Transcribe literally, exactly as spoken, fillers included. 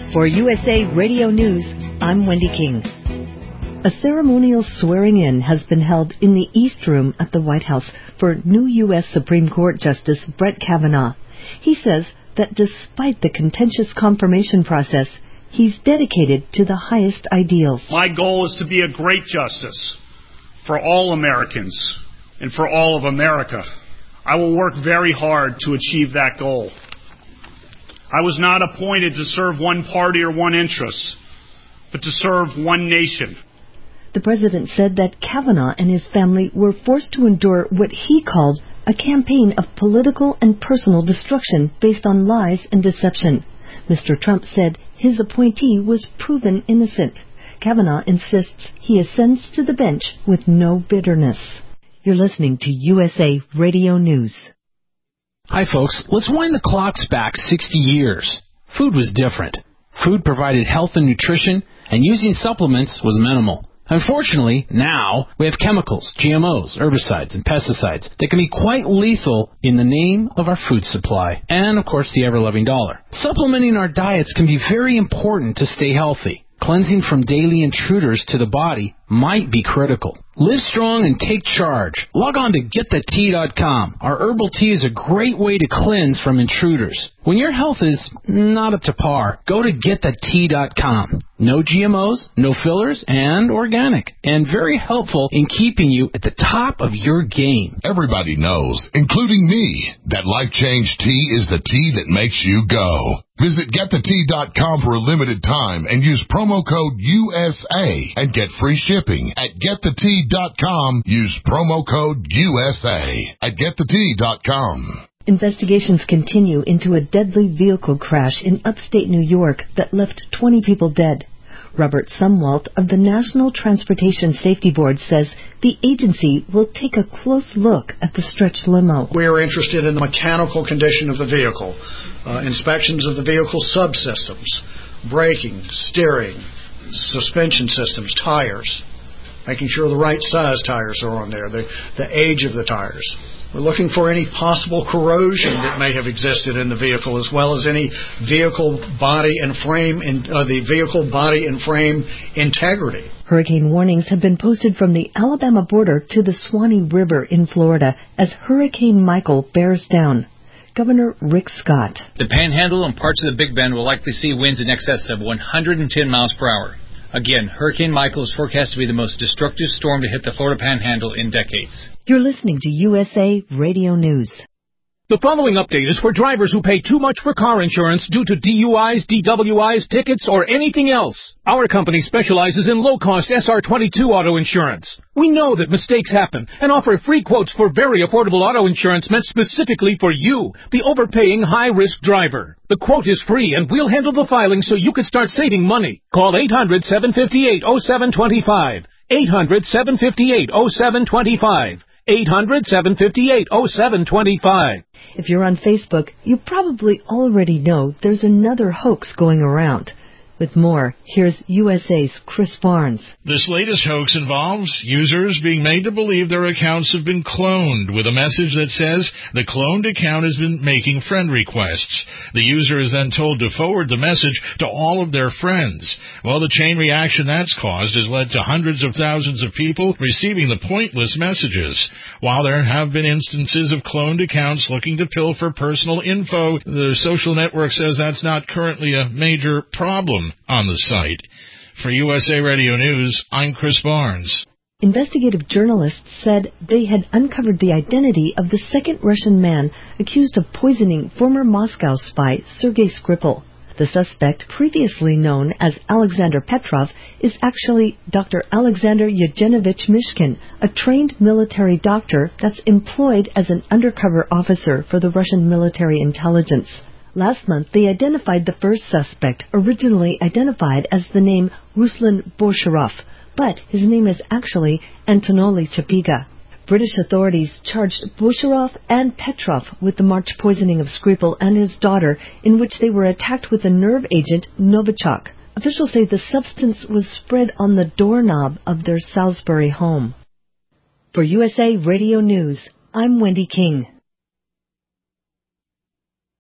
For U S A Radio News, I'm Wendy King. A ceremonial swearing-in has been held in the East Room at the White House for new U S Supreme Court Justice Brett Kavanaugh. He says that despite the contentious confirmation process, he's dedicated to the highest ideals. My goal is to be a great justice for all Americans and for all of America. I will work very hard to achieve that goal. I was not appointed to serve one party or one interest, but to serve one nation. The president said that Kavanaugh and his family were forced to endure what he called a campaign of political and personal destruction based on lies and deception. Mister Trump said his appointee was proven innocent. Kavanaugh insists he ascends to the bench with no bitterness. You're listening to U S A Radio News. Hi, folks. Let's wind the clocks back sixty years. Food was different. Food provided health and nutrition, and using supplements was minimal. Unfortunately, now we have chemicals, G M Os, herbicides, and pesticides that can be quite lethal in the name of our food supply and, of course, the ever-loving dollar. Supplementing our diets can be very important to stay healthy. Cleansing from daily intruders to the body might be critical. Live strong and take charge. Log on to get the tea dot com. Our herbal tea is a great way to cleanse from intruders. When your health is not up to par, go to get the tea dot com. No G M Os, no fillers, and organic. And very helpful in keeping you at the top of your game. Everybody knows, including me, that Life Change Tea is the tea that makes you go. Visit get the tea dot com for a limited time and use promo code U S A and get free shipping. At get the tea dot com, use promo code U S A at get the tea dot com. Investigations continue into a deadly vehicle crash in upstate New York that left twenty people dead. Robert Sumwalt of the National Transportation Safety Board says the agency will take a close look at the stretch limo. We are interested in the mechanical condition of the vehicle, uh, inspections of the vehicle subsystems, braking, steering, suspension systems, tires, making sure the right size tires are on there, the, the age of the tires. We're looking for any possible corrosion that may have existed in the vehicle, as well as any vehicle body and frame, in, uh, the vehicle body and frame integrity. Hurricane warnings have been posted from the Alabama border to the Swanee River in Florida as Hurricane Michael bears down. Governor Rick Scott. The Panhandle and parts of the Big Bend will likely see winds in excess of one hundred ten miles per hour. Again, Hurricane Michael is forecast to be the most destructive storm to hit the Florida Panhandle in decades. You're listening to U S A Radio News. The following update is for drivers who pay too much for car insurance due to D U Is, D W Is, tickets, or anything else. Our company specializes in low-cost S R twenty-two auto insurance. We know that mistakes happen and offer free quotes for very affordable auto insurance meant specifically for you, the overpaying high-risk driver. The quote is free, and we'll handle the filing so you can start saving money. Call eight hundred, seven five eight, oh seven two five. eight hundred, seven five eight, oh seven two five. eight hundred, seven five eight, oh seven two five. If you're on Facebook, you probably already know there's another hoax going around. With more, here's U S A's Chris Barnes. This latest hoax involves users being made to believe their accounts have been cloned with a message that says the cloned account has been making friend requests. The user is then told to forward the message to all of their friends. Well, the chain reaction that's caused has led to hundreds of thousands of people receiving the pointless messages. While there have been instances of cloned accounts looking to pilfer personal info, the social network says that's not currently a major problem on the site. For U S A Radio News, I'm Chris Barnes. Investigative journalists said they had uncovered the identity of the second Russian man accused of poisoning former Moscow spy Sergei Skripal. The suspect, previously known as Alexander Petrov, is actually Doctor Alexander Yevgenovich Mishkin, a trained military doctor that's employed as an undercover officer for the Russian military intelligence. Last month, they identified the first suspect, originally identified as the name Ruslan Boshirov, but his name is actually Anatoly Chapiga. British authorities charged Boshirov and Petrov with the March poisoning of Skripal and his daughter, in which they were attacked with a nerve agent, Novichok. Officials say the substance was spread on the doorknob of their Salisbury home. For U S A Radio News, I'm Wendy King.